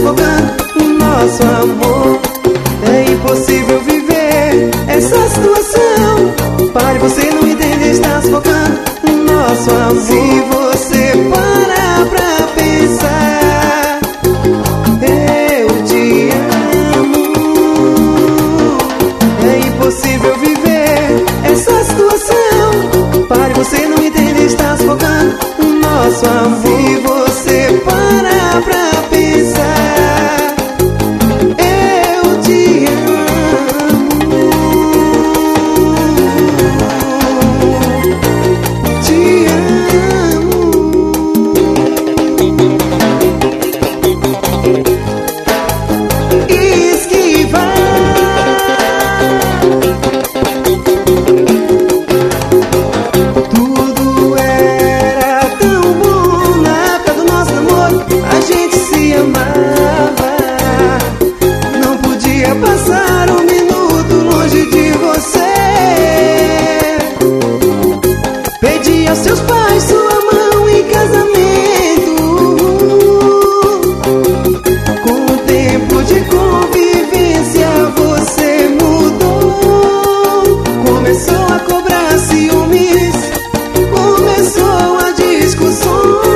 sufocando o nosso amor. É impossível viver essa situação. Pare, você não entende, está sufocando o nosso amor. Se você parar pra pensar, eu te amo. É impossível viver essa situação. Pare, você não entende, está sufocando o nosso amor. Se você parar pra pensar, eu te amo. Te amo. Esquivar. Tudo era tão bom na época do nosso namoro. A gente se amava. Não podia passar um minuto longe de você. Pedi aos seus pais sua mão em casamento. Com o tempo de convivência você mudou. Começou a cobrar ciúmes, começou a discussões.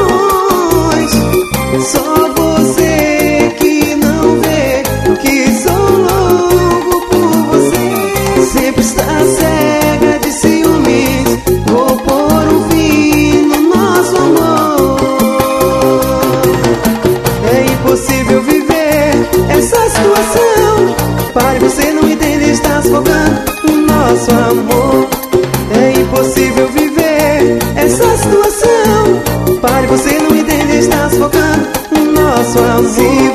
Só você que não vê que sou louco por você. Sempre está cega de ciúmes. Vou pôr um fim no nosso amor. É impossível viver essa situação. Pare, você não entende, está sufocando o nosso amor. É impossível viver essa situação. Pare, você não entende, está sufocando o nosso amor.